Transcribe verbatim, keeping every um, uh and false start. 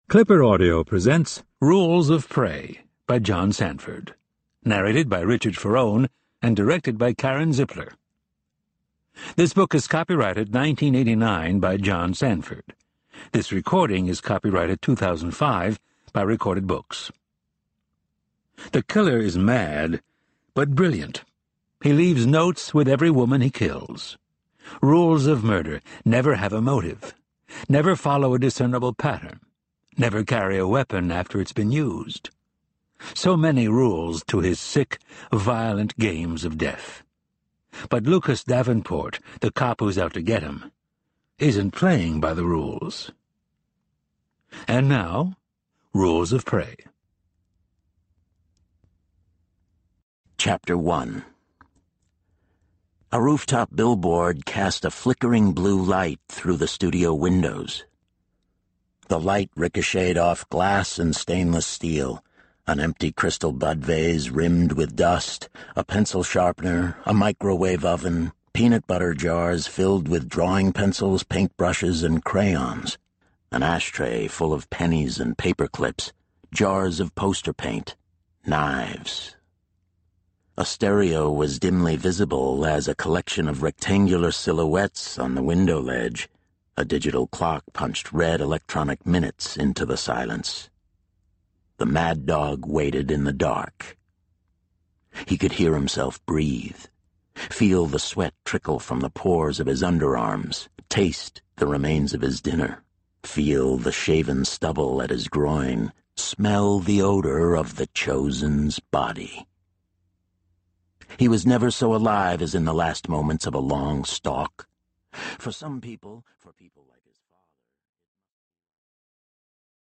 Clipper Audio presents Rules of Prey by John Sanford, narrated by Richard Ferrone and directed by Karen Zippler. This book is copyrighted nineteen eighty-nine by John Sanford. This recording is copyrighted two thousand five by Recorded Books. The killer is mad, but brilliant. He leaves notes with every woman he kills. Rules of murder: never have a motive. Never follow a discernible pattern. Never carry a weapon after it's been used. So many rules to his sick, violent games of death. But Lucas Davenport, the cop who's out to get him, isn't playing by the rules. And now, Rules of Prey. Chapter one. A rooftop billboard cast a flickering blue light through the studio windows. The light ricocheted off glass and stainless steel, an empty crystal bud vase rimmed with dust, a pencil sharpener, a microwave oven, peanut butter jars filled with drawing pencils, paintbrushes, and crayons, an ashtray full of pennies and paper clips, jars of poster paint, knives. A stereo was dimly visible as a collection of rectangular silhouettes on the window ledge. A digital clock punched red electronic minutes into the silence. The mad dog waited in the dark. He could hear himself breathe, feel the sweat trickle from the pores of his underarms, taste the remains of his dinner, feel the shaven stubble at his groin, smell the odor of the chosen's body. He was never so alive as in the last moments of a long stalk. For some people, for people